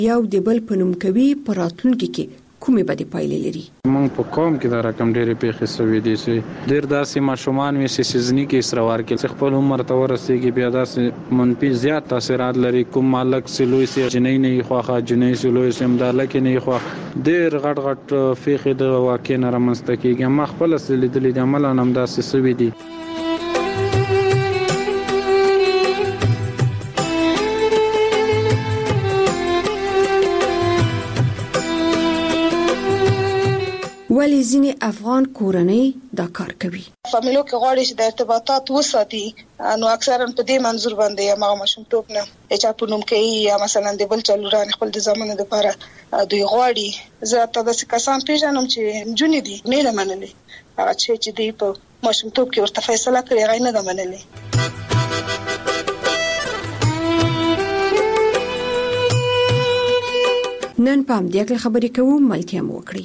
یو د بل په نوم کوي په راتلونکي کې کومې بدې پایلې لري. موږ په قوم کې دا رقم ډېرې پیښې شوې دي چې ډېر داسې ماشومان وي چې سیزني کې اسروار کې خپل عمر ته ورسېږي بیا داسې منفي زیات تاثیرات لري. کوم مالک سلوي سي جنۍ نه خوخه جنۍ سلوي سم دالک نه خوخه ډېر غټ پیښې د واقع نه رامنځته کېږي. ما خپل لیدلې د عمل نام داسې شوې دي. ولی ځینې افغان کورنۍ دا کار کوي. فامیلو کې غواړي چې د ارتباطات وساتي، نو اکثرا په دې منظور باندې یا ماشومتوب نه چې په نوم کې یا مثلا د بل چلوران خپل د زمانه لپاره دوی غواړي. زه تاسو کسان پیژنم چې جونې دي نه منلې، هغه چې دی په ماشومتوب کې ورته فیصله کړې غي نه منلې. نن پام دې خبرې کوم ملتیا مو وکړي.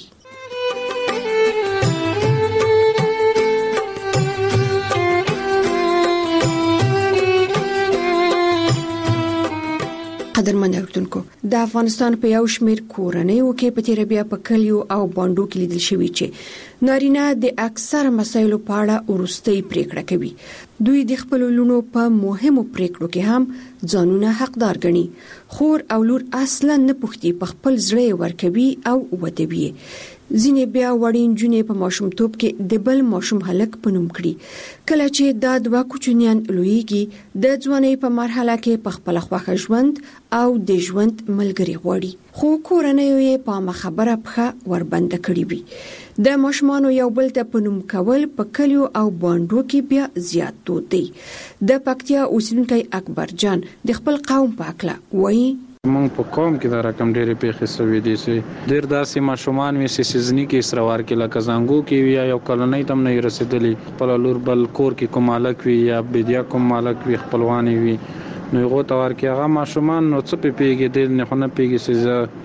قدرمن اوریدونکو، د افغانستان په یو شمېر کورنیو کې په تیر بیا په کلیو او باندو کې لیدل شوی چې نارینه د اکثر مسایلو په اړه ورستۍ پریکړه کوي. دوی د خپل لونو په مهمو پریکړو کې هم ځانونه حقدار ګڼي. خور او لور اصلا نه پوښتي، په خپل زړه ورکوي او ودوي. ځینې بیا وړین جونې په ماشومتوب کې د بل ماشوم هلک په نوم کړي. کله چې دا دوه کوچنیان لویږي، د ځوانۍ په مرحله کې په خپل خوښه ژوند او د ژوند ملګری غواړي، خو کورنۍ یې په خبره پخه وربند کړی وي. د ماشومانو یو بل ته په نوم کول په کلیو او باندو کې بیا زیات دود دی. د پکتیا اوسیدونکی اکبر جان د خپل قوم په اړه وایي: موږ په قوم کې دا رقم ډېرې پیښې شوې دي چې ډېر داسې ماشومان وي چې سیزني کې اسروار کې لکه زنګو کې وي یا کلنۍ تم نه رسیدلی، خپل لور بل کور کې کوم مالک وي یا بدیا کوم مالک وي خپلوان وي، نو هغه تور کې هغه ماشومان نو څه پیږي دل نه خونه پیږي چې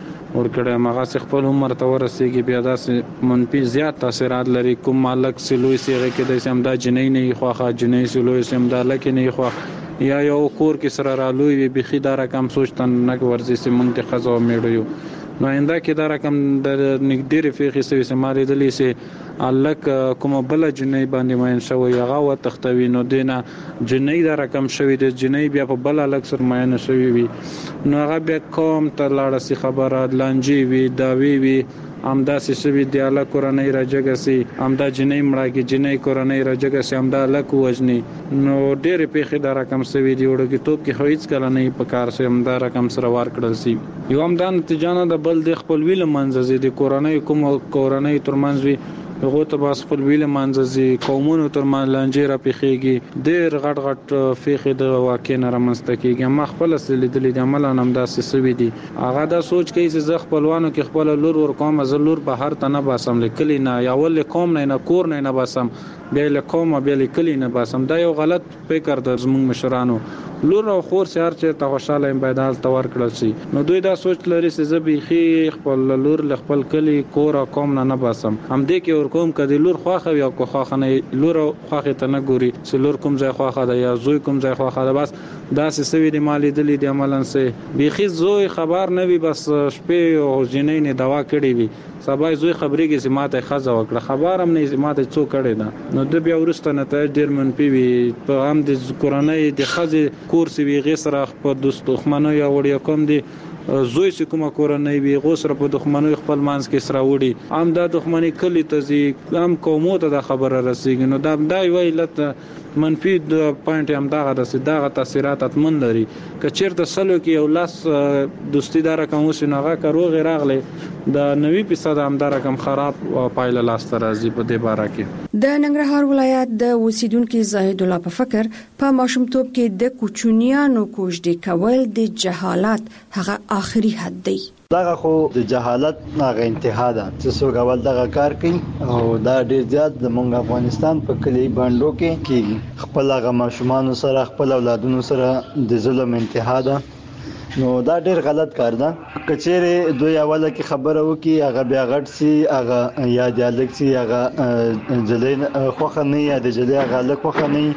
ورکړه مغه خپل عمر ته ورسېږي بیا داسې منفي زیات تاثیرات لري. کوم مالک سلوي سي هغه کې د سمدا جنۍ نه خوخه جنۍ سلوي سمدا لکه نه خوخه یا یو کور کې سره رالوي وي بخي دا رقم سوچتن نه ورزي سي منتخب او میړیو. نو انده کې دا رقم د نګډيري فقې سوي سماري دلی سي الک کوم بل جنۍ باندې ماین شوی هغه و تختوي، نو دینه جنۍ دا رقم شوی د جنۍ بیا په بل الک سر ماین شوی وي، نو هغه بیا کوم ته لاړه سي خبره لانجی وي داوی وي امدا سوي دی الله کورنۍ راجګسي امدا جنۍ مړاګي جنۍ کورنۍ راجګسي امدا لک وجني. نو ډېر پیښې دا رقم سوي دی وړو کې توپ کې هیڅ کله نه په کار سي امدا رقم سره وار کړل سي. یو امدا نتیجه نه د بل د خپل ویل منځ دي کورنۍ کوم کورنۍ ترمنځ وي هغه ته بس خپل ویل منځي قومونو ترمنځ لانجې را پیخيږي. ډېر غټ فقې د واقع نه رامنځته کېږي. ما خپل لیدلې د عمل نام داسې سوي دي. هغه دا سوچ کوي چې زه خپلوانو کې خپل لور ور کوم، زه لور په هر تنه باسم لیکلی نه یا ول کوم نه کور نه باسم بیا له کوم بیا لیکلی نه باسم. دا یو غلط فکر د زموږ مشرانو. لور او خور سره چې ته خوشاله بيدال تور کړل شي، نو دوی دا سوچ لري چې زه بيخي خپل لور ل خپل کلی کور او کوم نه باسم. هم دې کې ور کوم کدي لور خواخه یا کو خواخه نه لور خواخه ته نه ګوري چې لور کوم ځای خواخه ده یا زوی کوم ځای خواخه ده. بس دا سوي د مالی دلی د عملن سه بيخي زوی خبر نه وي، بس شپې او جنې نه دوا کړی وي، سبا زوی خبرې کې سماته خزه وکړه خبر هم نه سماته څو کړي ده. نو د بیا ورسته نه ته ډیر منفي وي په هم د کورنۍ د خزه کورس وی غسره په دوست خمنو یا وړیا کوم دي زوی چې کومه کورنۍ وي غوسره په دښمنۍ خپل مانس کې سره وړي هم دا دښمنۍ کلی ته زی هم کومو ته د خبره رسیږي. نو دا ویلت منفي د پوینټ هم دغه تاثیرات اتمن لري. که چیرته سلو کې یو لاس دوستی دار کوم وسنغه کروغ راغله د 90% هم دا رقم خراب پایله لاس راځي. په دې باره کې د ننګرهار ولایت د اوسیدونکو زاهد الله په فکر په ماشومتوب کې د کوچنیانو کوژدې کول د جهالت هغه آخري حد دی. دغه خو د جهالت هغه انتها ده چې څوک اول دغه کار کوي او دا ډیر زیات د مونږ افغانستان په کلی باندې کې خپل هغه ماشومان سره خپل اولادونو سره د ظلم انتها ده. نو دا ډیر غلط کار ده. کچېره دوی اوله کې خبره وکي هغه بیا غټ سي هغه یا دیالک سي هغه جلین خوخه نه یا د جلې هغه لک خوخه نه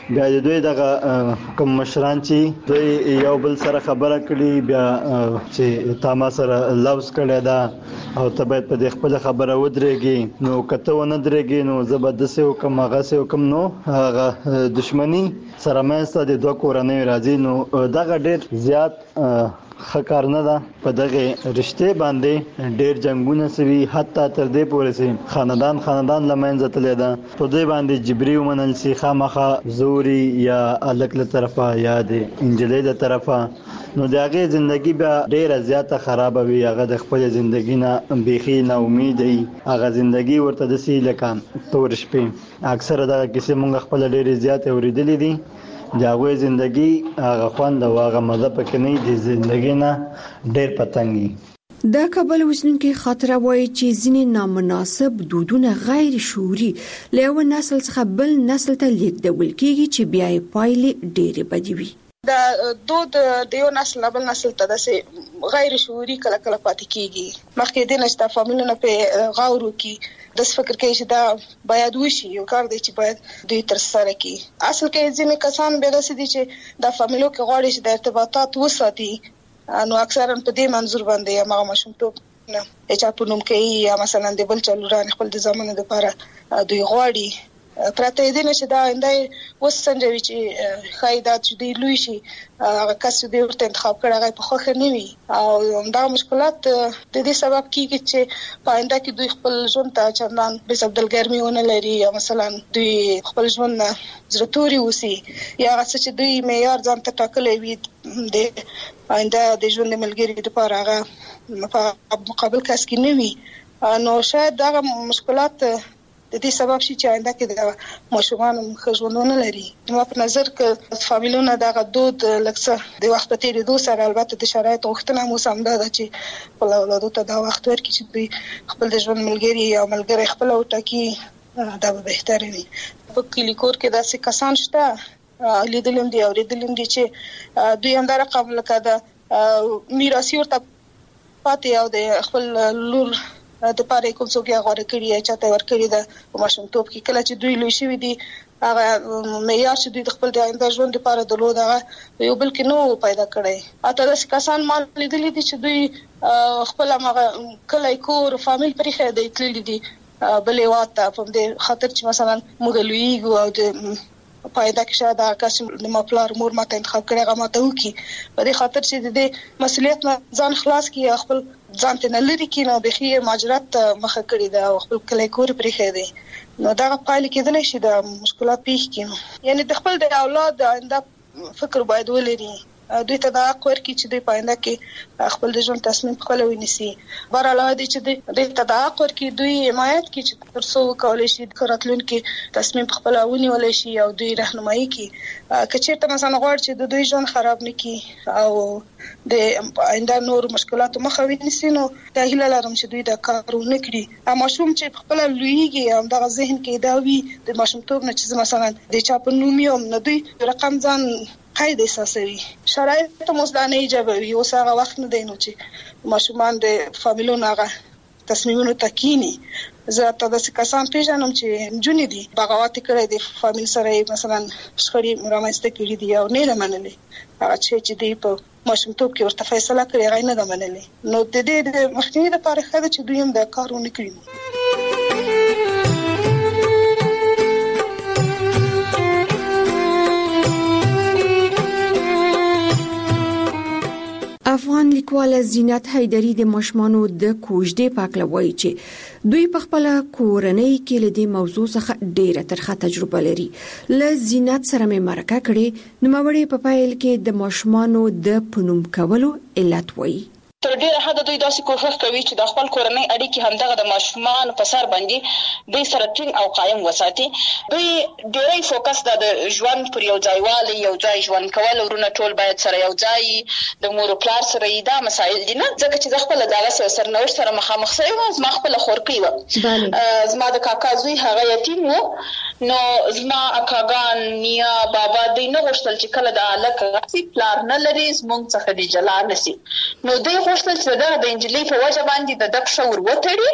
بیا دوی دغه کوم مشران چې دوی یو بل سره خبره کړي بیا چې تاسو سره لوز کړی دا او ته باید په دې خپل خبره ودرېږي نو کته ونه درېږي نو زبردست حکم هغه سه حکم نو هغه دښمنی سره مېسته د دوه کورنۍ راځي نو دغه ډېر زیات خکار نه ده په دغه رشته باندې ډېر جنگونه سوي حتی تر دې پورې چې خاندان لمنځه تللی ده په دې باندې جبري ومنل سي خامخا زوري یا الک له طرفه یا د انجلۍ له طرفه نو دغه ژوندۍ به ډېر زیاته خراب وي هغه د خپل ژوندۍ نه بيخي نه امید وي هغه ژوندۍ ورته د سی لکه تور شپې اکثره دغه کیسې مونږ خپل ډېر زیات اوریدلې دي داوی زندگی هغه خوند او هغه مزه پکې نه دي زندگی نه ډېر پتنګي دا کابل وسنونکي خاطره وایي چې ځینې نامناسب دودونه غیر شعوري له یو نسل څخه بل نسل ته لیږدول کیږي چې بیا یې پایلې ډېرې بدې وي دا دود د یو نسل بل نسل ته د غیر شعوري کله پاتې کیږي مخکې د نشته فامیلونو په غاورو کې د فکر کوي چې دا باید وشي یو کار دی چې باید دوی تر سره کی اصل کې ځینې کسان به داسې دي چې د فامیلو کې غواړي چې د ارتباطات وساتي نو اکثرا په دې منظور باندې هغه مشمتوب نه چې په نوم کې یا مثلا د بل چلوران خپل د زمانه لپاره دوی غواړي پراته دي چې دا اندای وسنجوي چې خایدات چې دی لوي شي هغه کس دی ورته انتخاب کړه هغه په خوخه نه وي او دا مشکلات د دې سبب کیږي چې پاینده کې دوی خپل ژوند ته چندان به عبدالګرمي ونه لري یا مثلا دوی خپل ژوند زړتوري وسی یا چې دوی معیار ځان ته ټاکلې وي د پاینده د ژوند ملګری لپاره هغه په مقابل کس کې نه وي نو شاید دا مشکلات د دې سبب شي چې آینده کې د ماشومان خژوندونه لري نو په نظر کې فامیلونه دغه دود لکه د وخت ته د سره البته د شرایط غوښتنه مو سم ده چې خپل اولادو ته دا وخت ورکړي چې دوی خپل د ژوند ملګری یا ملګری خپل وټاکي دا به بهتره وي په کلی کور کې داسې کسان شته لیدلم دي چې دوی هم دا رقم لکه د میراثي ورته پاتې او د خپل لور د پاره کوم څوک یې غوړه کړی چې ته ورکړی د ماشومتوب کې کله چې دوی لوي شوی دي هغه معیار چې دوی د خپل د آینده ژوند لپاره درلود هغه یو بل کې نو پیدا کړی اته د کسان مال لیدلې دي چې دوی خپل هغه کله کور فامیل پرې خېدې تللی دي بلې واته په دې خاطر چې مثلا موږ لویږو او د پایدا کې شاید هغه د مپلار مور ماته انتخاب کړي هغه ماته وکي په دې خاطر چې د مسؤلیت ځان خلاص کړي خپل ځان ته لري کې نو بخي ماجرات مخه کړی دا خپل کلی کور پرې خېده نو دا پایله کېدل شي د مشکلات پیښ کینو یعنی د خپل د اولاد آینده فکر باید ولري دوی ته دا کور کې چې دوی پاینده کې خپل د ژوند تصمیم خپل ونیسي بار علاوه دي چې دوی ته دا کور کې دوی حمایت کې چې ترڅو کولای شي د راتلون کې تصمیم خپل ونیول شي او دوی راهنمایي کې کچېرته مثلا غواړي چې د دوی ژوند خراب نکړي او د آینده نور مشکلات مخه ونیسي نو دا هیله لرم چې دوی دا کارونه کړي اما شوم چې خپل لویږي هم د ذهن کې دا وي د ماشومتوب نه چې مثلا د چا په نوم یو نه دوی رقم ځان قید اساسوي شرایط مزدانه ایجابوي اوس هغه وخت نه دی نو چې ماشومان د فامیلونو هغه تصمیمونو تکینی زه ته د کسان پیژنم چې جونې دي بغاوت کړي د فامیل سره مثلا شخړې مرامسته کړي دي او نه منلې هغه چې دی په ماشومتوب کې ورته فیصله کړي غي نه منلې نو د دې د مخنیوي لپاره خاله چې دوی هم د کارونه کړی افغان لیکواله زینت حیدری د ماشومانو د کوژدې پاکله وایي چې دوی په خپل کورنۍ کې له دې موضوع څخه ډېره ترخه تجربه لري له زینت سره مې مرکه کړې نو مړې په پایل کې د ماشومانو د پنوم کولو علت وایي تر ډیره حد دوی داسې کوښښ کوي چې د خپل کورنۍ اړیکې همدغه د ماشومان په سر باندې دوی سره ټینګ او قایم وساتي دوی ډیری فوکس د ژوند پر یو ځایوالي یو ځای ژوند کول ورونه ټول باید سره یو ځای د مور او پلار سره دا مسایل دي نه ځکه چې خپل دغه سرنوشت سره مخامخ شوی و زما خپل خورکۍ و زما د کاکا زوی هغه یتیم و نو زما اکاګان نیا بابا دوی نه غوښتل چې کله د الک پلار نه لري زموږ څخه د جلا نشي نو دوی غوښتل چې د انجلۍ په وجه باندې د دک شور وتړي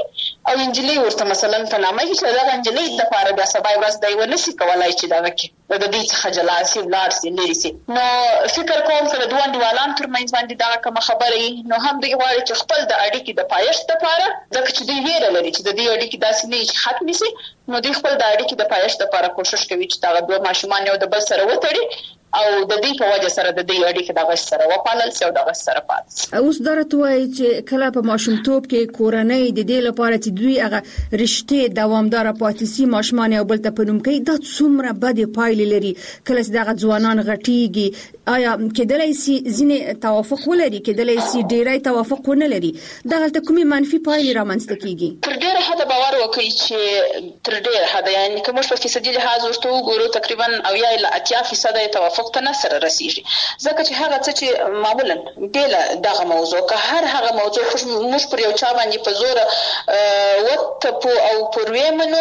او انجلي ورته مثلا په نامه کې چې دا انجلي د لپاره بیا سبا ورځ دی ونشي کولای چې دا وکړي د دې څخه جلا شي ولار سي لري سي. نو فکر کوم چې د دوه دیوالان ترمنځ باندې دا کوم خبره نو هم د غواړي چې خپل د اړیکې د پایښت لپاره ځکه چې دوی ویره لري چې د دې اړیکې داسې نه چې ختم شي، نو دوی خپل د اړیکې د پایښت لپاره کوشش کوي چې دا دوه ماشومان یو د بل سره وتړي او د دې په وجه سره د دې اړیکې د غش سره وپالل شي او د غش سره پات. اوس درته وایي چې کله په ماشومتوب کې کورنۍ د دې لپاره چې دوی هغه رشتې دوامدار پاتې سي ماشومان یو بل ته پنوم کوي، دا څومره بد پایلې لري. کله چې دغه ځوانان غټيږي آیا کېدلای شي ځینې توافق ولري، کېدلای شي ډیری توافق ونه لري، دغه ته کومې منفي پایلې رامنځته کیږي؟ تر ډیره حد باور وکړي چې تر ډیره حد یعنی کوم څه فیصدي لحاظ ورته وګورو تقریبا او یا 80% توافق ته نه سره رسیږي. ځکه چې هغه څه چې معمولا بل دغه موضوع که هر هغه موضوع موږ پر یو چا باندې په زور وته او پروي منو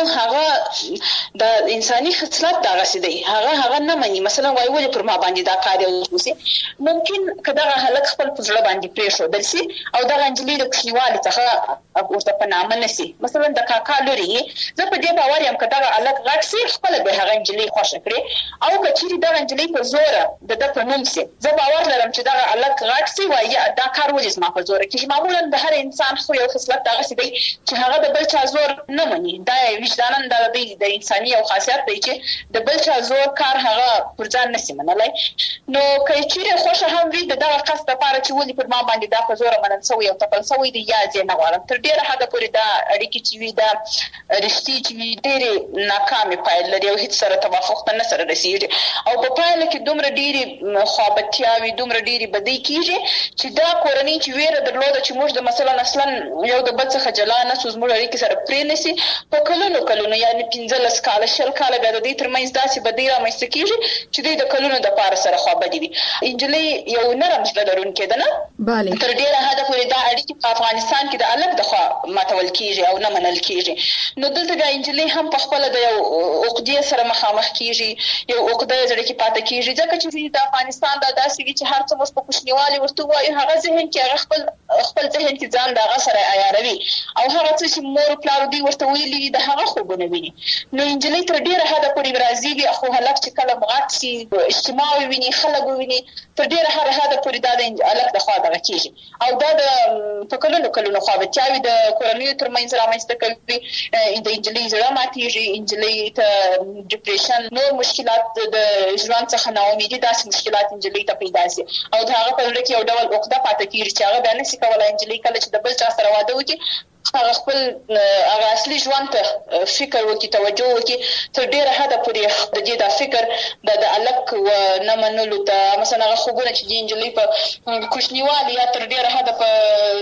هغه د انساني خصلت دغه سدي هغه نه مني. مثلا وایي ولې پر ما باندې دا کار وسی ممکن کداغه هلک خپل په ځړه باندې پېښو دلسي او دغه انجلي د کلیوالو څخه ورته په نامه نسی. مثلا د کاکا لوري زه په دې باور یم کداغه الک غټ سي خپل به هغه انجلي خوښ کړي او کچيري دغه انجلي په زور د په نوم سي زه باور لرم چې دغه الک غټ سي وایي دا کار ولې ما په زور کې. معمولا د هر انسان خو یو خصلت دغه سي دی چې هغه د بل چا زور نه مني. دا وجدانن د انساني او خاصیت دی چې د بل چا زور کار هغه پر ځان نسی منلای. نو کچيري خوښه هم وي دغه قصد لپاره چې ولې پر ما باندې دا په زور منل سوی او تپل سوی دی یا ځنه غواړم تر ډیره حد پورې دا اړیکې چې وي دا رښتې چې وي ډېرې ناکامې پایلې لري او هیڅ سره توافق ته نه سره رسیږي او په پایله کې دومره ډېرې خوابتیاوي دومره ډېرې بدۍ کېږي چې دا کورنۍ چې ویره درلوده چې موږ د مثلا اصلا یو د بل څخه جلا نه سو زموږ اړیکې سره پرې نشي په کلونو یعنی 15 کاله 20 کاله بیا د دې ترمنځ داسې بدۍ رامنځته کېږي چې دوی د کلونو د پاره سره خوابدي وي. انجلۍ یو نرم زړه لرونکې ده نه بله تر ډیره حد پورې دا اړیکې په افغانستان کې د الګ د خوا ماتول کېږي او نه منل کېږي. نو دلته د انجلۍ هم په خپل د یو عقدې سره مخامخ کېږي، یو عقده زړه کې پاتې کېږي ځکه چې د افغانستان د داسې وی چې هر څه مو په کوشنیوالي ورته وایي هغه ذهن کې هغه خپل ذهن کې ځان دغه سره عیاروي او هغه څه چې مور پلار دی ورته ویلي د هغه خوبونه ویني. نو انجلۍ تر ډیره حد پورې راضي وي خو هلک چې کله مغات شي اجتماع ویني خلک ویني تر ډیره حد پورې دا د الګ د خوا دغه کېږي او دا د په کلونو خوابتیاوي د کورنیو ترمنځ رامنځته کوي. د انجلۍ زړه ماتېږي، انجلۍ ته ډیپریشن نور مشکلات د ژوند څخه ناامیدي داسې مشکلات انجلۍ ته پیدا شي او دا هغه په لړ کې یو ډول عقده پاتې کېږي چې هغه بیا نشي کولای انجلۍ کله چې د بل چا سره واده وکړي هغه خپل هغه اصلي ژوند ته فکر وکړي توجه وکړي تر ډیره حد پورې د دې د فکر د الګ و نه منلو ته مثلا هغه خوبونه چې د انجلۍ په کوشنیوالي یا تر ډیره حد په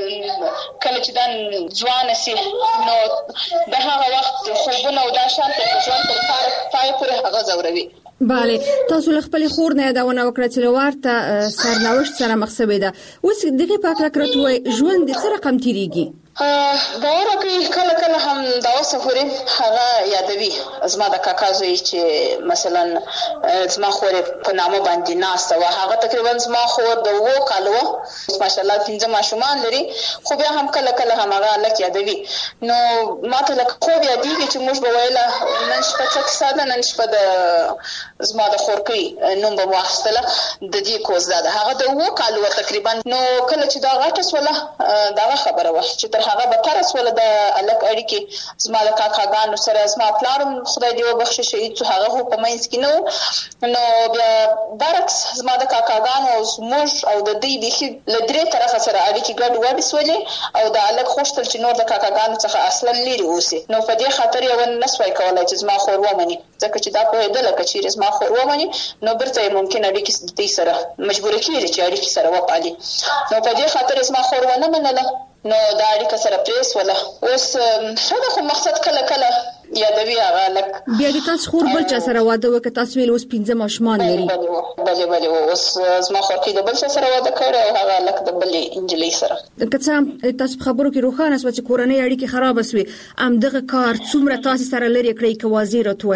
کله چې د ځوان سي نو د هغه وخت خوبونه او د شان ته ژوند تر پای پورې هغه زوروي. بله تاسو له خپل خور نه یادونه وکړه چې ورته سرنوشت سره مخ شوی ده. اوس دغه پاک راکړه ژوند د سره رقم تیریږي باور وکړئ کله هم دا وسفوري هغه یادوي زما د کاکا زوی چې مثلا زما خور په نامه باندې ناست و هغه تقریبا زما خور د 2 کالو ماشاءالله 15 ماشومان لري خو بیا هم کله هم هغه لک یادوي. نو ماته لکه خو یادېږي چې موږ به ویله نن شپه څه ساده نن شپه د زما د خور کوي نوم به واخستله د دې کوز ده هغه د 2 کالو تقریبا. نو کله چې دا غټه سوله دا خبره وه چې هغه به تر سوله د الګ اړیکې زما د کاکاګانو سره زما پلارم خدای دې وبخښي شهید هغه په مینس کې نو بیا برعکس زما د کاکاګانو او موږ او د دې بيخي لدري طرفه سره اړیکې ګډ وډ سولې او د الګ خوشتل چې نور د کاکاګانو څخه اصلا لري اوسي. نو په دې خاطر یو نسوي کولای چې زما خور ومني ځکه چې دا په دې لکه چې زما خور ومني نو برته ممکن اړیکې دې سره مجبور کیږي چې اړیکې سره وپالي. نو په دې خاطر زما خور ونه منله نو دا اړیکه سره پریس ولا اوس څنګه خو مقصد کله یادوي هغه لک بیا د تاسو خور بل چا سره واده وکړ تاسو ویل اوس 15 ماشومان لري بله اوس زما خور کې د بل چا سره واده کړ او هغه لک د بل انجلۍ سره که تاسو خبرو کې روخانه سو چې کورنۍ اړیکې خراب شوي ام دغه کار څومره تاسو سره لري کړی که وزیر توي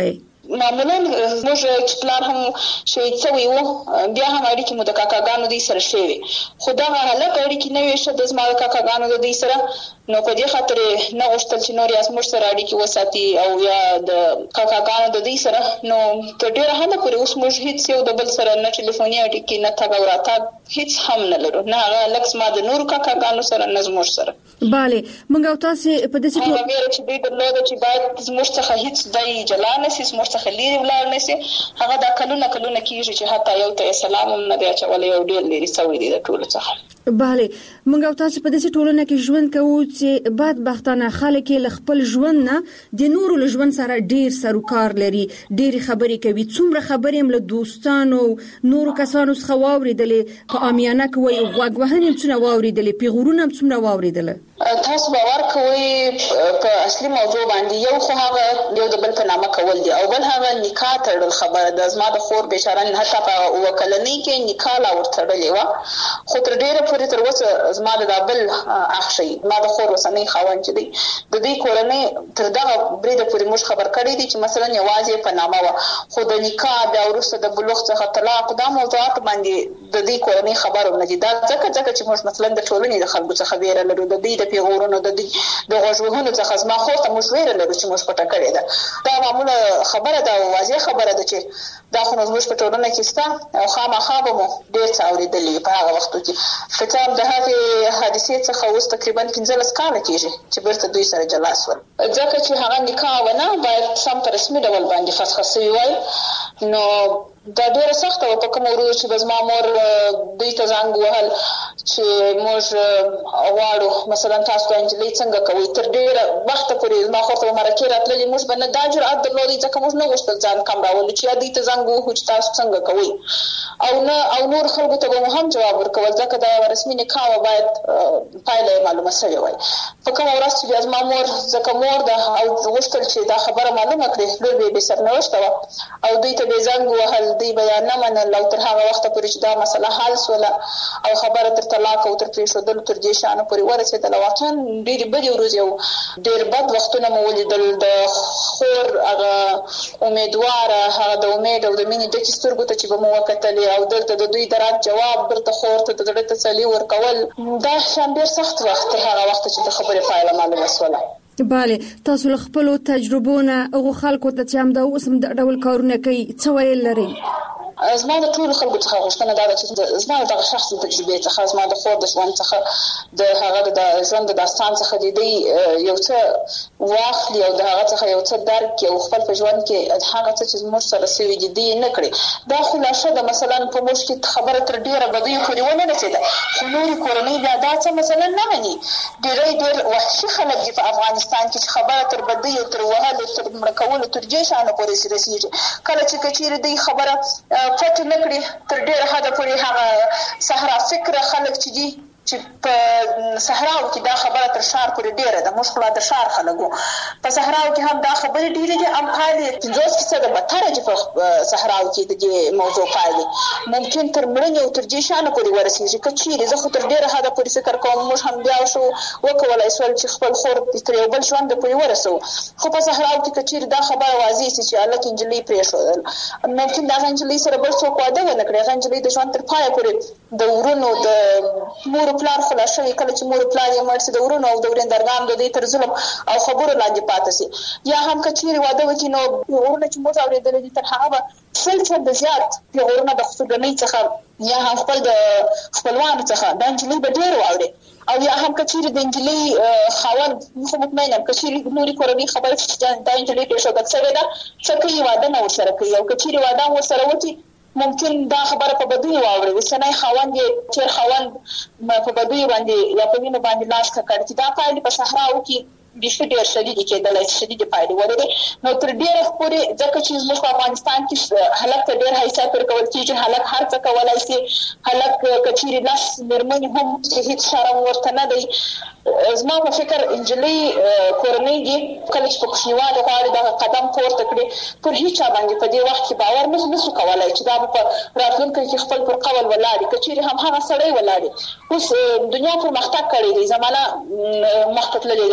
معمولا موږ چې پلان هم شهید شوی وو بیا هم اړیکې مو د کاکاګانو دوی سره شوي خو دغه هلک اړیکې نه وې ښه د زما د کاکاګانو د دوی سره نو په دې خاطر نه غوښتل چې نور یې زموږ سره اړیکې وساتي او یا د کاکاګانو د دوی سره نو تر ډېره حده پورې اوس موږ هیڅ یو د بل سره نه ټلیفوني اړیکې نه تګ او راتګ هیڅ هم نه لرو نه هغه هلک زما د نورو کاکاګانو سره نه زموږ سره بله موږ او تاسو په دې څه هغه ویره چې دوی درلوده چې باید زموږ څخه هیڅ دی جلا نه شي زموږ څخه لرې ولاړ نه شي هغه دا کلونه کېږي چې حتی یو ته سلام هم نه دی اچولی یو ډېر لرې سوی دی د ټولو څخه بله موږ او تاسو په دې ټولنه کې ژوند کوو چې بدبختانه خلک له خپل ژوند نه د نورو له ژوند سره ډیر سروکار لري ډیر خبرې کوي څومره خبرې هم له دوستانو نورو کسانو څخه واوریدلې په عامیانه کوي غوږ وهنې څونه واوریدلې پیغورونه څومره واوریدل تاسو باور کوئ په اصلي موضوع باندې یو خو هغه یو د بل په نامه کول دي او بل هغه نکاح تړل خبره د زما د خور بشاره حتی په وکلنۍ کې نکاح لا ورتړلې و خو تر ډیره پورې تر اوسه زما د بل اخشي ما د خور وسنۍ خاوند چې دی د دې کورنۍ تر دغه بریده پورې موږ خبر کړی دي چې مثلا یوازې په نامه و خو د نکاح بیا وروسته د بلوغ څخه طلاق دا موضوعات باندې د دې کورنۍ خبرو نه دي دا ځکه چې موږ مثلا د ټولنې د خلکو څخه ویره لرو د دې د پیغورونو د غوږ وهنو څخه زما خور ته موږ ویره لرو چې موږ پټه کړې ده دا معموله خبره ده واضح خبره ده چې دا خو موږ په ټولنه کې ستا او خامخا به مو ډېر څه اورېدلي په هغه وختو کې فکر د هغې حادثې څخه اوس تقریبا 15 کاله کېږي چې بیرته دوی سره جلا شول ځکه چې هغه نکاح ونه باید سم په رسمي ډول باندې فسخ شوی وای نو دا ډېره سخته وه په کومه ورځ چې به زما مور دوی ته زنګ وهل چې موږ غواړو مثلا تاسو ته نجلۍ څنګه کوئ تر ډېره وخته پورې زما خور ته به مرکې راتللې موږ به نه دا جرأت درلودی ځکه موږ نه غوښتل ځان کم راولو چې یا دوی ته زنګ ووهو چې تاسو څنګه کوئ او نور خلکو ته به مو هم جواب ورکول ځکه دا رسمي نکاح وه باید پایله یې معلومه شوې وای په کومه ورځ چې بیا زما مور ځکه مور ده او غوښتل چې دا خبره معلومه کړي لور به یې بې سرنوشته وه او دوی ته به یې زنګ ووهل دوی به یا نه منل او تر هغه وخته پورې چې دا مسله حل شوله او خبره تر طلاق او تر پرېښودلو تر دې شیانو پورې ورسېدله واقعا ډېرې بدې ورځې او ډېر بد وختونه مو ولیدل د خور هغه امیدواره هغه د امید او د مینې ډکې سترګو ته چې به مو وکتلې او دلته د دوی د رد جواب دلته خور ته د زړه تسلي ورکول دا شیان ډېر سخت وخت تر هغه وخته چې د خبرې پایله معلومه شوله بله تاسو له خپلو تجربو نه هغو خلکو ته چې همدا اوس هم د ډول کارونه کوي څه ویل لرئ زما د ټولو خلکو څخه غوښتنه دا ده چې زما دغه شخصي تجربې څخه زما د خور د ژوند څخه د هغه د ژوند د داستان څخه د دوی یو څه واخلي او د هغه څخه یو څه درک کړي او خپل په ژوند کې هغه څه چې زموږ سره شوي دي دوی نه کړي دا خلاصه ده مثلا په موږ کې خبره تر ډېره بدیو پورې ونه رسېده خو نورې کورنۍ بیا دا څه مثلا نه مني ډېر وحشي خلک دي په افغانستان کې چې خبره تر بدیو تر وهلو تر مړه کولو تر دې شیانو پورې رسېږي کله چې که چېرې دوی خبره پټ نه کړي تر ډېره حده پورې هغه صحرا فکره خلک چې دي چې په صحراو کې دا خبره تر ښار پورې ډېره ده موږ خو لا د ښار خلک وو په صحراو کې هم دا خبرې ډېرې دي هم پایلې 50% بدتره دي په صحراو کې د دې موضوع پایلې ممکن تر مړینې او تر دې شیانو پورې ورسېږي که چېرې زه خو تر ډېره حده پورې فکر کوم موږ هم بیا شو وکولی شول چې خپل خور تر یو بل ژونده پورې ورسوو خو په صحراو کې که چېرې دا خبره واضح شي چې هلک نجلۍ پرېښودل ممکن د هغه نجلۍ سره بل څوک واده ونه کړي هغه نجلۍ د ژوند تر پایه پورې د ورونو د مور پلار خلاص شوی کله چې مور پلار یې مړ شي د ورونو او د ورېندرګانو د دوی تر ظلم او خبرو لاندې پاتې شي یا هم که چېرې واده وکړي نو پیغورونه چې موږ اورېدلي دي تر هغه به 100% زیات پیغورونه د خصوصي څخه یا هم خپل د خپلوانو څخه دا نجلۍ به ډېر واوري او یا هم که چېرې د نجلۍ خاوند زه مطمئنه یم که چېرې نورې کورنۍ خبره دا نجلۍ پرېښودل شوې ده څه کوي واده نه ورسره کوي او که چېرې واده هم ورسره وکړي ممکن دا خبره په بدیو واوري اوسنی خاوند یې تېر خاوند په بدیو باندې یا په وینو باندې لاس ککړ چې دا پایلې په صحراو کې بیخي ډېر شدیدې کېدلی شدیدې پایلې ولري نو تر ډېره پورې ځکه چې زموږ په افغانستان کې هلک ته ډېر حیثیت ورکول کېږي هلک هر څه کولی شي هلک که چېرې 10 مېرمنې هم چې هېڅ شرم ورته نه دی زما په فکر نجلۍ کورنۍ دي کله چې په کوچنیوالي غواړي دغه قدم پورته کړي پر هېچ چا باندې په دې وخت کې باور نه شو کولی چې دا به په راتلونکي کې خپل پر قول ولاړي که چېرې هم هغه سړی ولاړي اوس دنیا پرمختګ کړی دی زمانه مخته تللې ده تر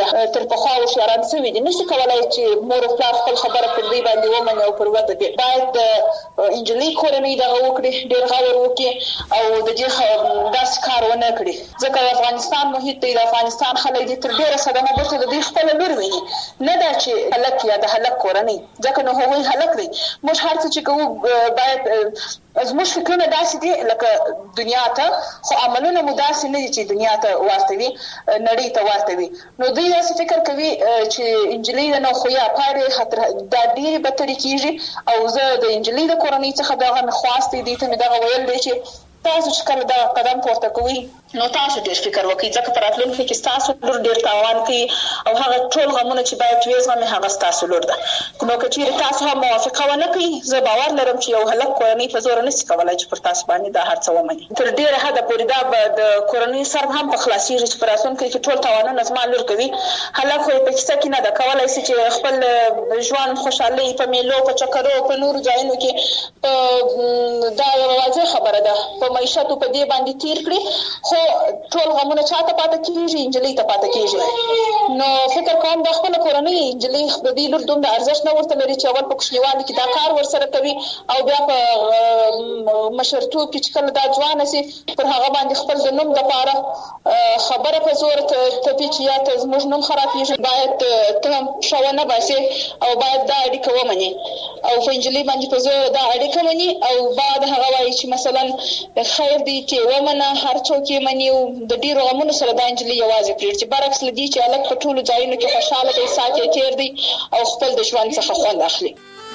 چې په خوا هوښیاران شوي دي نشي کولای چې مور او پلار خپل خبره پر دوی باندې ومني او پر وده دي. باید د انجلۍ کورنۍ دغه وکړي، ډېر غور وکړي او د دې داسې کار ونه کړي، ځکه د افغانستان محیط دی، د افغانستان خلک دي تر ډېره صدمه بیرته د دوی خپله لور ویني، نه دا چې هلک یا د هلک کورنۍ، ځکه نو هغوی هلک دی. موږ هر څه چې کوو باید زموږ فکرونه داسې دي لکه دنیا ته، خو عملونه مو داسې نه دي چې دنیا ته واستوي، نړۍ ته واستوي. نو دوی داسې فکر کوي چې انجلۍ ده نو خو یا پاړې دا ډېرې بدترې کېږي. او زه د انجلۍ د کورنۍ څخه دغه خواست دی ته مې دغه ویل دی چې تاسو چې کله دا قدم پورته کوئ نو تاسو ډېر فکر وکړئ، ځکه په راتلونکي کې ستاسو لور ډېر تاوان کوي او هغه ټول غمونه چې باید وزغمي هغه ستاسو لور ده. نو که چېرې تاسو هم موافقه ونه کوئ، زه باور لرم چې یو هلک کورنۍ په زوره نشي کولی چې پر تاسو باندې دا هر څه ومني. تر ډېره حده پورې دا به د کورنۍ سر هم په خلاصېږي چې په راتلونکي کې ټول تاوانونه زما لور کوي. هلک خو یې په کیسه کې نه ده کولی شي چې خپل ژوند خوشحالۍ په میلو په چکرو په نورو ځایونو کې دا یوه واضح خبره ده په معیشت په دې باندې تیر کړي، خو ټول غمونه چاته پاته کېږي؟ انجلۍ ته پاته کېږي. نو فکر کوم د خپله کورنۍ انجلۍ د دې لور دومره ارزښت نه ورته لري چې اول په کوچنیوالي کې دا کار ورسره کوي او بیا په مشرتوب کې چې کله دا ځوانه سي پر هغه باندې خپل د نوم دپاره خبره په زور تپي چې یا ته زموږ نوم خرابېږي. باید ته هم پښه ونه باسې او باید دا اړیکه ومنې او په انجلۍ باندې په زور دا اړیکه مني او بعد هغه وایي چې مثلا خیر دی چې ومنه، هر څوک یې مني او د ډېرو غمونو سره دا انجلۍ یوازې پرېږدي، برعکس له دې چې هلک په ټولو ځایونو کې خوشحاله دی، ساعت یې تېر دی او خپل د ژوند څخه خوند اخلي.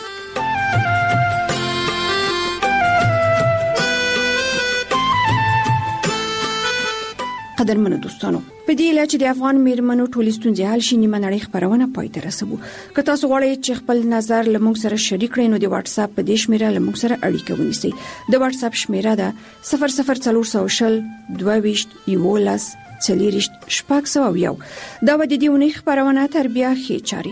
قدرمنو دوستانو، په دې اله چې د افغان میرمنو ټولې ستونزې حل شي نیمه نړۍ خبرونه پای ته رسوو. که تاسو غواړئ چې خپل نظر له موږ سره شریک کړئ نو د واتس اپ په دې شمیره له موږ سره اړیکه ونیسئ. د واتس اپ شمیره ده 00420 22 11 40 601. دا و د دې ونې خبرونه تر بیا ښې چاري.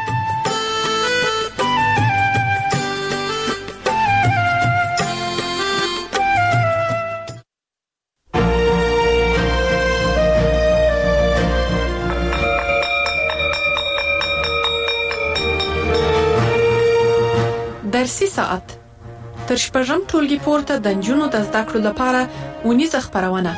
درسي ساعت تر شپږم ټولګي پورته د نجونو د زده کړو لپاره ونیزه خبرونه.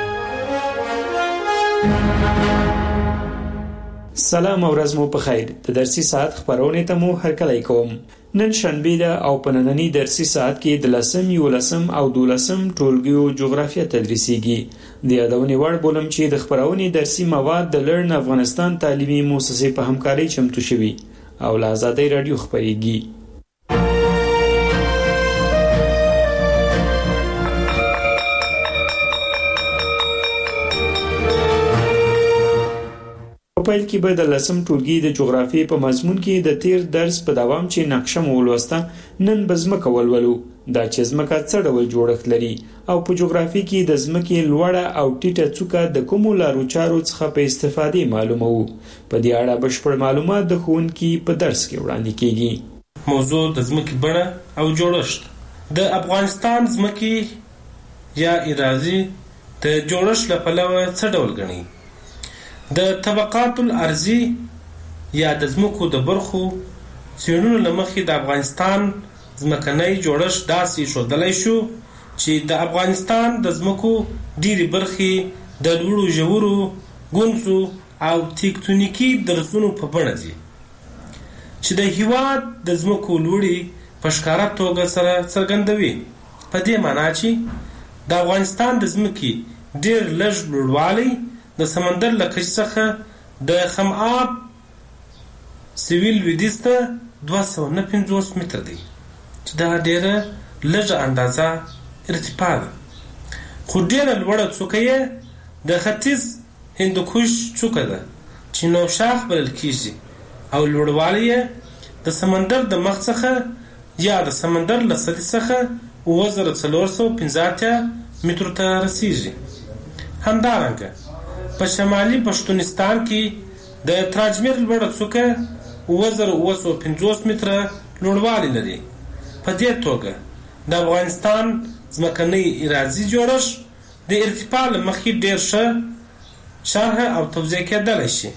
سلام او ورځ مو په خیر. د درسي ساعت خبرونه ته مو هرکلی کوم. نن شنبه ده او په نننی درسي ساعت کې د 10 11 او 12 ټولګیو جغرافیه تدریسیږي. د یادونې وړ بولم چې د خبرونه درسي مواد د لرن افغانستان تعلیمي مؤسسې په همکارۍ چمتو شوي او له آزادۍ رادیو خبريږي. په پیل کې به د 10 ټولګي د جغرافیې په مضمون کې د تیر درس په دوام چې نقشه مو ولوسته، نن به ځمکه ولولو. دا چې ځمکه څه ډول جوړښت لري او په جغرافیې کې د ځمکې لوړه او ټیټه څوکه د کومو لارو چارو څخه په استفادې معلوموو. په دې اړه بشپړ معلومات د ښوونکي په درس کې وړاندې کیږي. موضوع د ځمکې بڼه او جوړښت. د افغانستان ځمکې یا اراضي د جوړښت له پلوه څه ډول ګڼي؟ د طبقات الارضی یا د ځمکو د برخو څېړنو له مخې د افغانستان ځمکنی جوړښت داسې ښودلی شو چې د افغانستان د ځمکو ډېرې برخې د لوړو ژورو ګونځو او تکتونیکي درزونو په بڼه دي چې د هېواد د ځمکو لوړې په ښکاره توګه سره څرګندوي. په دې معنا چې د افغانستان د ځمکې ډېر لږ لوړوالی د سمندر له کچې څخه د خماب سویل لویدیځ ته 250 متره دی چې دا ډېره لږه اندازه ارتفاع ده. خو ډېره لوړه څوکه یې د ختیځ هندوکش څوکه ده چې نوشاخ بلل کېږي او لوړوالی یې د سمندر د مخ څخه یا د سمندر له سطحې څخه 9415 مترو ته رسیږي. همدارنګه په شمالي پښتونستان کې د تراجمیر لوړه څوکه 9950 متره لوړوالی لري. په دې توګه د افغانستان ځمکنی اراضي جوړښت د ارتفاع له مخې ډېر ښه شرح او توضیح کېدلی شي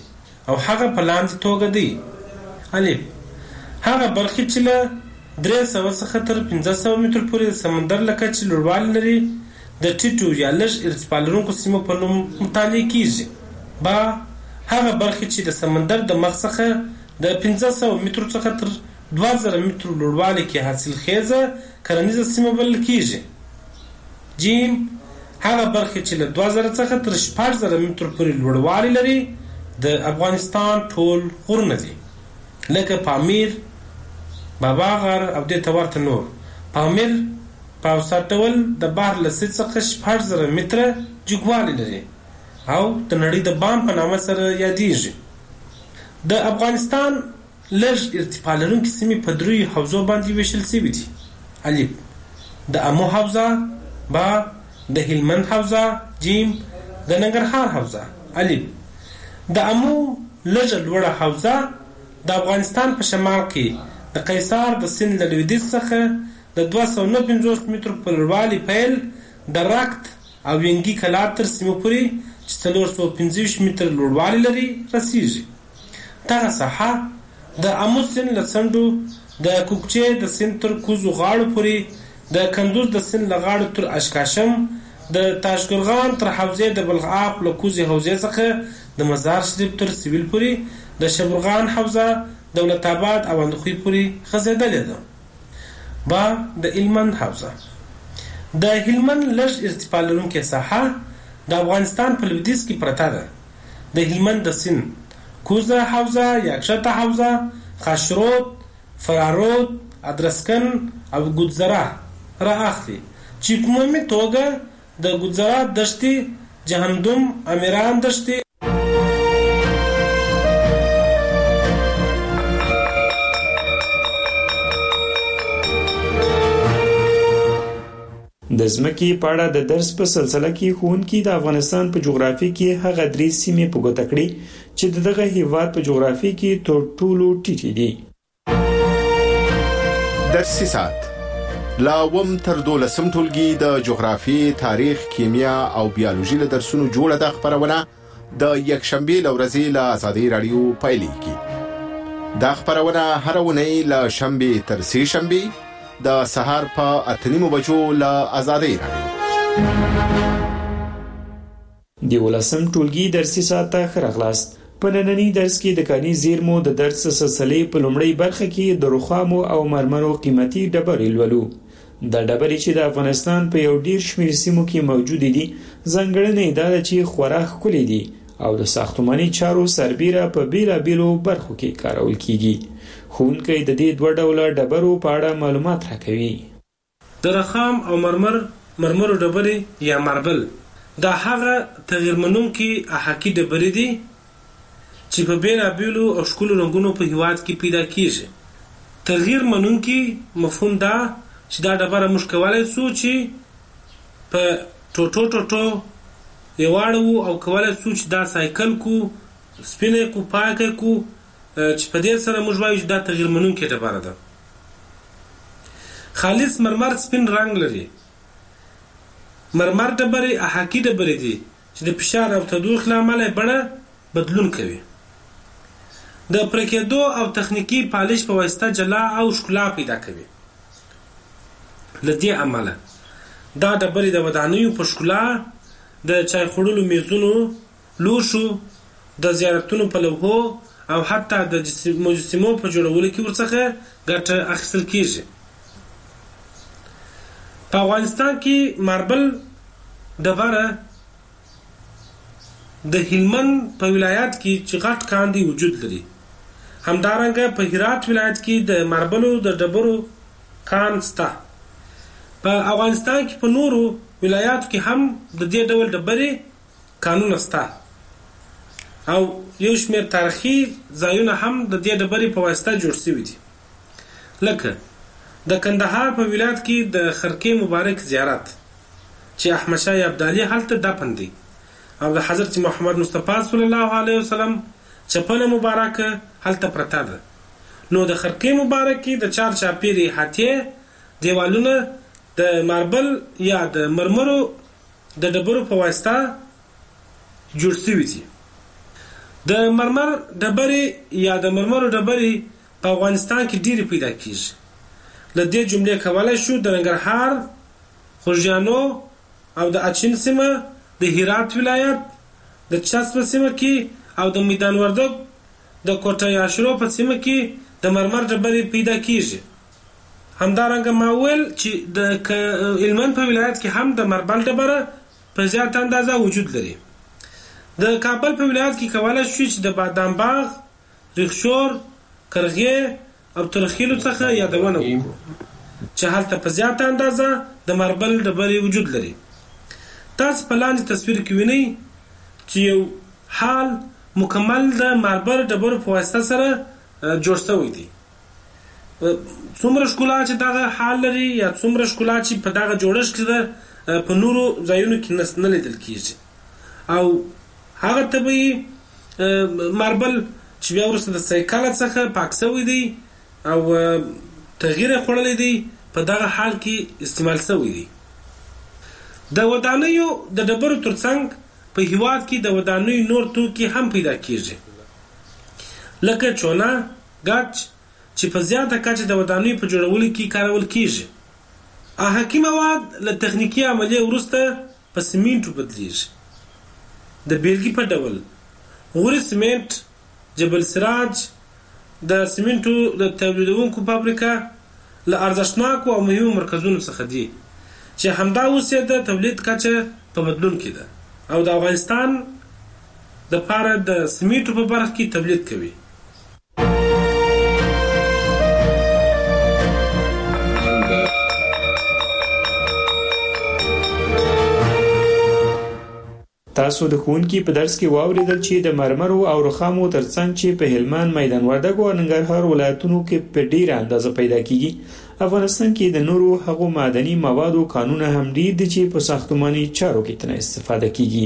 او هغه په لاندې توګه دی: الف هغه برخې چې له 300 څخه تر 1500 متر پورې د سمندر له کچې لوړوالی لري د ټیټو یا لږ ارتفاع لرونکو سیمو په نوم مطالعه کیږي. با هغه برخې چې د سمندر د مخ څخه د 1500 مترو څخه تر 2000 مترو لوړوالي کې حاصل خیزه کرنیزه سیمه بلل کیږي. جیم هغه برخې چې له 2000 څخه تر 4000 مترو پورې لوړوالی لري د افغانستان ټول غرونه دي، لکه پامیر، بابا غر او دې ته ورته نور. پامیر په اوسط ډول د بحر له سطحې څخه 4000 متره جګوالی لري او د نړۍ د بام په نامه سره یادیږي. د افغانستان لږ ارتفاع لرونکي سیمې په 3 حوزو باندې ویشل شوي دي: الف د امو حوزه، با د هلمند حوزه، جیم د ننګرهار حوزه. الف د امو لږه لوړه حوزه د افغانستان په شمال کې د قیصار د سیند له لویدیځ څخه د 259 مترو په لوړوالي پیل د رکت او ینګي کلا تر سیمو پورې چې 425 متر لوړوالی لري رسیږي. دغه ساحه د امو سیند له څنډو د کوکچې د سیند تر کوزو غاړو پورې، د کندوز د سیند له غاړو تر اشکاشم، د تاشقرغان تر حوزې د بلخاب له کوزې حوزې څخه د مزار شریف تر سویل پورې، د شبرغان حوزه دولت آباد او اندخوی پورې غځېدلې ده. با د هلمند حوزه د هلمند لږ ارتفاع لرونکې ساحه د افغانستان په لویدیځ کې پرته ده. د هلمند د سیند کوزه حوزه، یکشته حوزه، خاشرود، فرارود، ادرسکن او ګودزره را اخلي، چې په عمومي توګه د ګودزره دښتې، جهنم، امیران دښتې د ځمکې په اړه د درس په سلسله کې ښوونکي د افغانستان په جغرافیه کې هغه 3 سیمې په ګوته کړې چې دغه هیواد په جغرافیه کې تر ټولو ټیټې دي. درسي ساعت لا وم تر 12 ټولګي د جغرافیې، تاریخ، کیمیا او بیولوژي له درسونو جوړه د خبرونه د یکشنبه لورځي له آزادۍ رادیو پایلیږي. دا خبرونه هر ونې له شنبه تر سه شنبه د سهار په 8:30 بجو له آزادۍ رادیو. د ولسم ټولګي درسي ساعت ته خراغلاست. په نننی درس کې د کاني زیرمو د درس سلسلې په لومړۍ برخه کې د رخامو او مرمرو قیمتي ډبرې لولو. د ډبرې چې د افغانستان په یو ډیر شمېر سیمو کې موجود دي ځانګړنې دا ده چې خورا ښکلي دي او د ساختماني چارو سربیره په بیلابیلو برخو کې کارول کیږي. ښوونکی د دې 2 ډوله ډبرو په اړه معلومات راکوي. د رخام او مرمرو ډبرې یا ماربل دا هغه تغیر منونکي احاقي ډبرې دي چې په بیلابیلو او ښکلو رنګونو په هیواد کې پیدا کیږي. تغیر منونکي مفهوم دا چې دا ډبره موږ کولای شو چې په ټوټو یواړو او کولای شو چې دا سایکل کو، سپینه کو، پاکه کو، چې په دې سره موږ وایو چې دا تغیر منونکې ډبره ده. خالص مرمر سپین رنګ لري. مرمر ډبرې احاقي ډبرې دي چې د فشار او تودوخې له امله بڼه بدلون کوي. د پرکېدو او تخنیکی پالش په واسطه جلا او ښکلا پیدا کوي. له دې امله دا ډبرې د ودانیو په ښکلا، د چای خوړلو میزونو، لوښو، د زیارتونو په لوحو او حتی د مجسمو په جوړولو کې ورڅخه ګټه اخیستل کیږي. په افغانستان کې ماربل ډبره د هلمند په ولایت کې چې غټ کاندي وجود لري. همدارنګه په هرات ولایت کې د ماربلو د ډبرو کان شته. په افغانستان کې په نورو ولایاتو کې هم د دې ډول ډبرې کانونه شته او یو شمېر تاریخي ځایونه هم د دې ډبرې په واسطه جوړ شوي دي. لکه د کندهار په ولایت کې د خرقې مبارک زیارت چې احمد شاه ابدالي هلته دفن دی او د حضرت محمد مصطفی صلی الله علیه وسلم چپنه مبارکه هلته پرته ده. نو د خرقې مبارک کې د چار چاپیرې احاطې دیوالونه د ماربل یا د مرمرو د ډبرو په واسطه جوړ شوي دي. د مرمر ډبرې یا د مرمرو ډبرې په افغانستان کې ډېرې پیدا کیږي. له دې جملې کولای شو د ننګرهار، خوږیانو او د اچین سیمه، د هرات ولایت، د چسب سیمه کې او د میدان وردګ د کوټه یاشرو په سیمه کې د مرمر ډبرې پیدا کیږي. همدارنګه ما ویل چې د هلمند په ولایت کې هم د مربل ډبره په زیات اندازه وجود لري. د کابل په ولایت کې کولای شو چې د بادام باغ، ریخشور، کرغې او ترخیلو څخه یادونه وکړو چې هلته په زیات اندازه د مربل ډبرې وجود لري. تاسو په لاندې تصویر کې وینئ چې یو حال مکمل د مربل ډبرو په واسطه سره جوړ شوی دی. څومره ښکلا چې دغه حال لري یا څومره ښکلا چې په دغه جوړښت کې ده په نورو ځایونو کې نه لیدل کیږي. او هغه طبیعي مربل چې بیا وروسته د سایکل څخه پاک شوی دی او تغییر خوړلی دی په دغه حال کې استعمال شوی دی. د ودانیو د ډبرو ترڅنګ په هیواد کې د ودانیو نور توکي هم پیدا کیږي لکه چونه، ګچ چې په زیاته کچه د ودانیو په جوړولو کې کارول کیږي. احاقي مواد له تخنیکي عملیې وروسته په سیمنټو بدلیږي. د بیلګې په ډول غوري سیمنټ، جبل سراج د سیمنټو د تولیدونکو فابریکه له ارزښتناکو او مهمو مرکزونو څخه دي چې همدا اوس یې د تولید کچه په بدلون کې ده او د افغانستان د پاره د سیمنټو په برخه کې تولید کوي. تاسو د ښوونکي په درس کې واوریدل چې د مرمرو او رخامو ترڅنګ چې په هلمند، میدان وردګ او ننګرهار ولایتونو کې په ډیره اندازه پیدا کیږي، افغانستان کې د نورو هغو معدني موادو کانونه هم ډیر دي چې په ساختماني چارو کې ترې استفاده کیږي.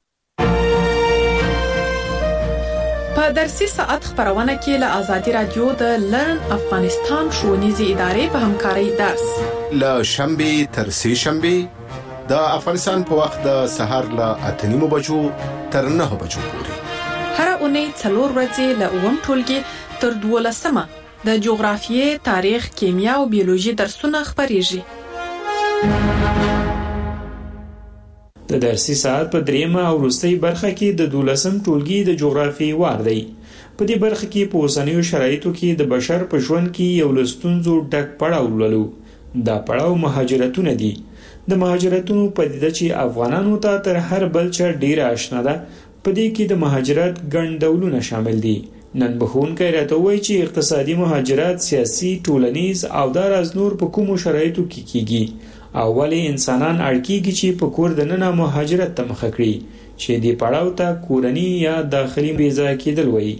په درسي ساعت خبرونه کې له آزادي رادیو د لرن افغانستان ښوونیزې ادارې په همکارۍ درس له شنبه تر سه شنبه د افغانستان په وخت د سحر له 8:30 بجو تر 9 بجو پورې هر اونۍ 4 ورځې له 9 ټولګي تر 12 د جغرافیې، تاریخ، کیمیا او بیولوژي درسونه خبريږي. د درسي ساعت په دریمه او وروستۍ برخه کې د 12 ټولګي د جغرافیې وار دی. په دې برخه کې په اوسنیو شرایطو کې د بشر په ژوند کې یو لستونزو ډک پړاو ولولو. دا پړاو مهاجرتونه دي. د مهاجرتونو پدیده چې افغانانو ته تر هر بل چا ډیره آشنا ده. په دې کې د مهاجرت ګڼ ډولونه شامل دي. نن بخونکی راته وایي چې اقتصادي مهاجرت، سیاسي، ټولنیز او داراز نور په کومو شرایطو کې کیږي او ولې انسانان اړ کیږي چې په کور دننه مهاجرت ته مخه کړي چې دې پړاو ته کورني یا داخلي ویزا کېدل وایي.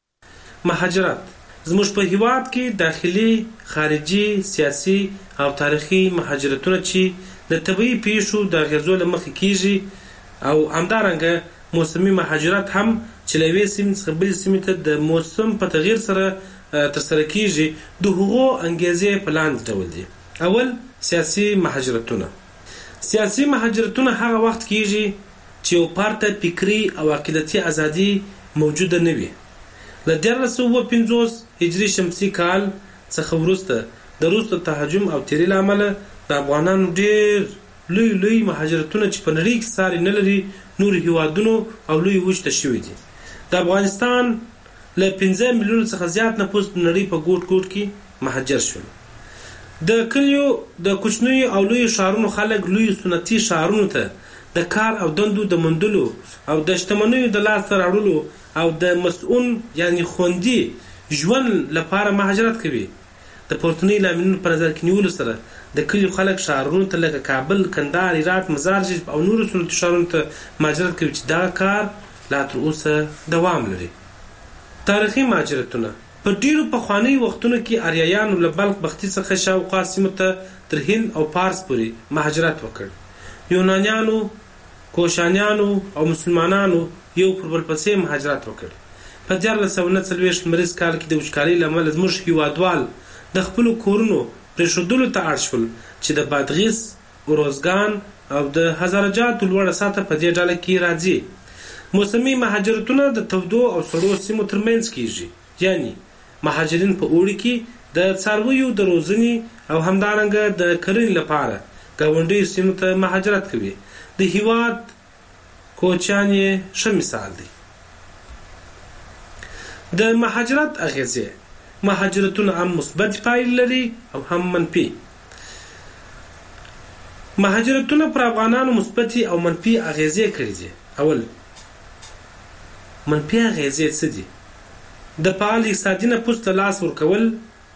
مهاجرت زموږ په هیواد کې داخلي، خارجي، سیاسي او تاریخي مهاجرتونه چې د طبيعي پیښو د غزو له مخې کیږي او همدارنګه موسمي مهاجرت هم چې له یوې سیمې څخه بلې سیمې ته د موسم په تغییر سره ترسره کیږي. د هغو انګیزې په لاندې ډول دي. اول، سیاسي مهاجرتونه. سیاسي مهاجرتونه هغه وخت کیږي چې یو پارته فکری او عقیدتي ازادي موجوده نه وي. له 1950 هجري شمسي کال څخه وروسته د روس تهاجم او تیری لامل د افغانانو ډیر لوی مهاجرتونه چې په نړۍ کې ساري نه لري نور هیوادونو او لوی وچ ته شوي دي. د افغانستان له 15 میلیون څخه زیات نفوس د نړۍ په ګوټ ګوټ کې مهاجر شول. د کلیو د کوچنیو او لوی ښارونو خلک لوی سنتي ښارونو ته د کار او دندو د موندلو او د شتمنیو د لاسته راوړلو او د مسؤل یعنی خوندي ژوند لپاره مهاجرت کوي. د پورتنی لاملونو په نظر کې نیولو سره د کلیو خلک ښارونو ته لکه کابل، کندهار، هرات، مزار او نورو سنتي ښارونو ته مهاجرت کوي چې دا کار لا تر اوسه دوام لري. تاریخي مهاجرتونه په ډیرو پخواني وختونو کې اریایانو له بلخ بختي څخه شاوخوا سیمو ته تر هند او پارس پورې مهاجرت وکړ. یونانیانو، کوشانیانو او مسلمانانو یو پر بل پسې مهاجرت وکړ. په 1940 مریض کال کې د وچکالۍ لامل زموږ هیوادوال د خپل کورونو پرېښودلو ته اړ شول چې د بادغیس، اروزګان او د هزارجات لوړه سطح په دې ډله کې راځي. موسمي مهاجرتونه د تودو او سړو سیمو ترمنځ کیږي، یعنی مهاجرین په اوړي کې د څارویو د روزنې او همدارنګه د کرنې لپاره ګاونډي سیمو ته مهاجرت کوي. د هیواد کوچیان یې ښه مثال دی. د مهاجرت اغیزې مهاجرتونه هم مثبت پایلې لري او هم منفي. مهاجرتونه پر افغانانو مثبتي او منفي اغیزې کړي دي. اول منفي اغیزې څه دي؟ د فعال اقتصادي نفوذ ته لاس ورکول،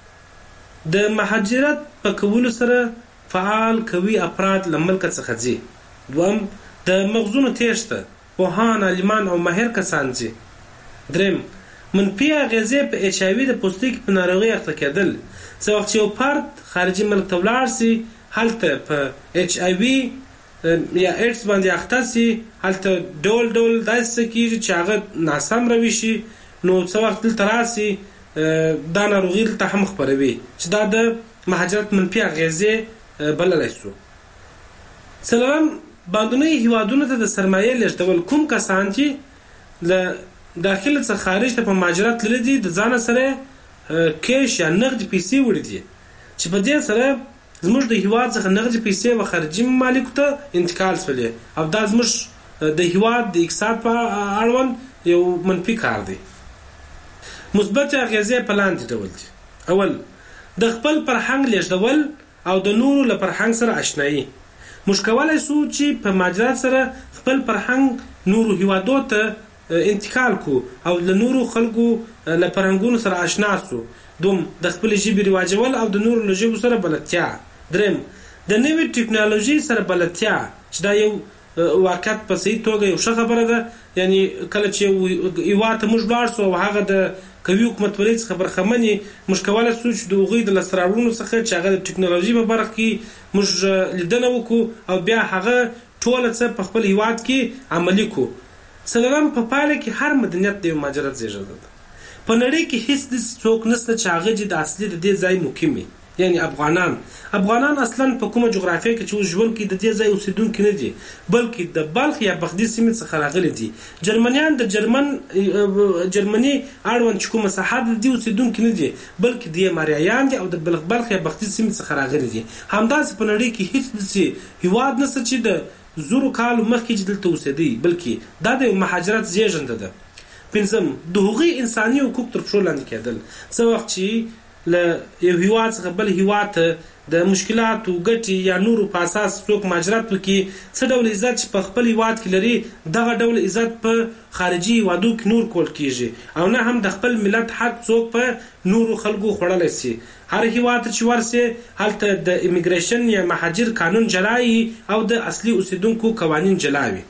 د مهاجرت په کولو سره فعال قوي افراد له ملک څخه ځي. دوم د مغزونو تېښته، پوهان، عالمان او ماهر کسان ځي. دریم منفي اغیزې په اچ آی وي د پوستکي په ناروغۍ اخته کېدل. څه وخت چې یو فرد خارجي ملک ته ولاړ سي، هلته په اچ آی وي یا ایډز باندې اخته سي، هلته ډول ډول داسې څه کېږي چې هغه ناسم روي شي، نو څه وخت دلته راسي دا ناروغي دلته هم خپروي، چې دا د مهاجرت منفي اغیزې بللی سو. څلورم باندنۍ هیوادونو ته د سرمایې لېږدول. کوم کسان چې له داخله څخه خارج ته په مهاجرت تللي دي، د ځانه سره کیش یا نغدي پیسې وړي دي، چې په دې سره زموږ د هیواد څخه نغدي پیسې و خارجي ممالکو ته انتقال شولې، او دا زموږ د هیواد د اقتصاد په اړوند یو منفي کار دی. مثبت اغیزې په لاندې ډول دي. اول د خپل فرهنګ لېږدول او د نورو له فرهنګ سره اشنایي. موږ کولی سو چې په مهاجرت سره خپل فرهنګ نورو هیوادو ته انتقال کو او له نورو خلکو له فرهنګونو سره آشنا سو. دوم د خپل ژبې رواجول او د نورو له ژبو سره بلدتیا. دریم د نوې ټکنالوژي سره بلدتیا، چې دا یو واقعیت په صحیح توګه یو ښه خبره ده. یعنی کله چې هیواد ته موږ ولاړ سو او هغه د قوي حکومتولۍ څخه برخمن یې، موږ کولی سو چې د هغوی د لاسته راوړنو څخه چې هغه د ټکنالوژي په برخه کې موږ لیدنه وکړو او بیا هغه ټوله څه په خپل هیواد کې عملي کړو. څلورم په پایله کې هر مدنیت د یو مهاجرت زېږنده ده. په نړۍ کې هیڅ داسې څوک نشته چې هغه چې د اصلي د دې ځای مقیم وي، یعنی افغانان اصلا په کومه جغرافیه کې چې اوس ژوند کوي د دې ځای اوسېدونکي نه دي، بلکې د بلخ یا بغداد سیمې څخه راغلي دي. جرمنیان د جرمني اړوند چې کومه ساحه د دې اوسېدونکي نه دي، بلکې د ماریایان دي او د بلخ یا بغداد سیمې څخه راغلي دي. همداسې په نړۍ کې هیڅ داسې هیواد نشته چې د زرو کالو مخکې چې دلته اوسېدی، بلکې دا د مهاجرت زېږنده ده. پنځم د هغوی انساني حقوق تر پښو لاندې کېدل. څه وخت چې له یو هیواد څخه بل هیواد ته د مشکلاتو ګټې یا نورو په اساس څوک مهاجرت وکړي، څه ډول عزت چې په خپل هیواد کې لري، دغه ډول عزت په خارجي هیوادو کې نور کول کېږي، او نه هم د خپل ملت حق څوک په نورو خلکو خوړلی سي. هر هیواد ته چې ورسي، هلته د امیګریشن یا مهاجر قانون جلا وي او د اصلي اوسېدونکو قوانین جلا وي.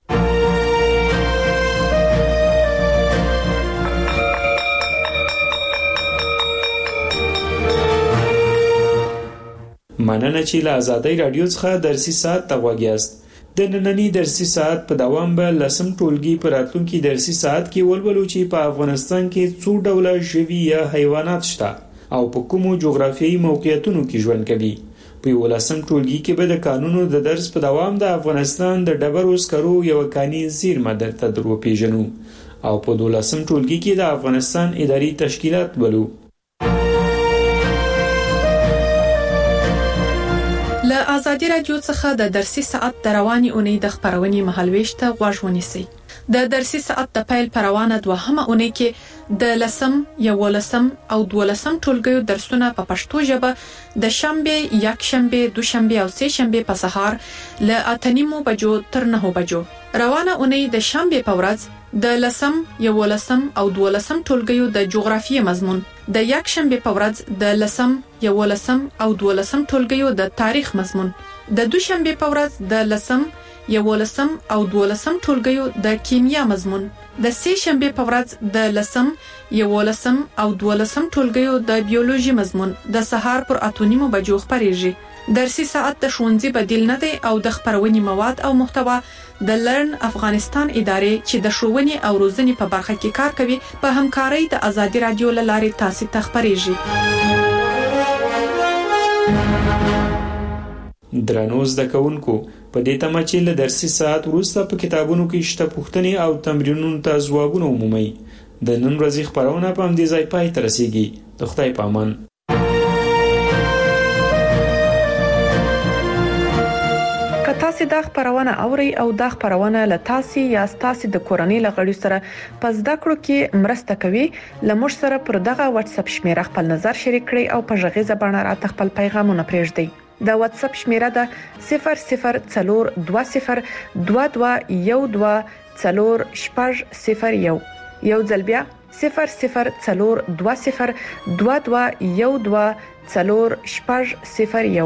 مننه چې له آزادۍ رادیو څخه درسي ساعت ته غوږ یاست. د نننی درسي ساعت په دوام به لسم ټولګي په راتلونکي درسي ساعت کې ولولو چې په افغانستان کې څو ډوله ژوي یا حیوانات شته او په کومو جغرافیایي موقعیتونو کې ژوند کوي. په 11م ټولګي کې به د قانونو د درس په دوام د افغانستان د ډبرو سکرو یو کاني زیرمه درته دروپېژنو او په 12م ټولګي کې د افغانستان اداري تشکیلات ولو. له آزادي رادیو څخه د درسي ساعت د رواني اونۍ د خبرونې مهالويش ته غوږ ونیسئ. د درسي ساعت د پیل پروانه دوهمه اونۍ کې د 10م، 11م او 12م ټولګیو درسونه په پښتو ژبه د شنبه، یکشنبه، دوشنبه او سه شنبه په سهار له 8:30 بجو تر 9 بجو. روانه اونۍ د شنبه په ورځ د 10م، 11م او 12م ټولګیو د جغرافیې مضمون، د یکشنبه په ورځ د 10م، 11م او 12م ټولګیو د تاریخ مضمون، د دوشنبه په ورځ د 10م، 11م او 12م ټولګیو د کیمیا مضمون، د سه شنبه په ورځ د 10م، 11م او 12م ټولګیو د بیولوژي مضمون د سهار پر 8:30 بجو خبريږي. درسي ساعت د ښوونځي بدیل نه دی او د خبرونې مواد او محتوا د لرن افغانستان ادارې چې د ښوونې او روزنې په برخه کې کار کوي په همکارۍ د آزادي رادیو له لارې تاسو ته خبريږي. درنو زده کوونکو په دې تمه چې له درسي ساعت وروسته په کتابونو کې شته پوښتنې او تمرینونو ته ځوابونه ومومئ. د نن ورځې خپرونه په همدې ځای پای ته رسیږي. د خدای په امان. که تاسو دا خبرونه اورئ او دا خبرونه له تاسو یا تاسو د کورنۍ لغړي سره پس دا کړو کې مرسته کوي، لمر سره پر دغه واتس اپ شمیره خپل نظر شریک کړئ او په ژغې زبانه را خپل پیغامونه پرېږدئ. د واتس اپ شمیره ده 004222144001. یو ځل بیا 004222144001.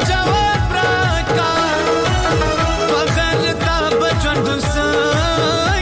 Bugün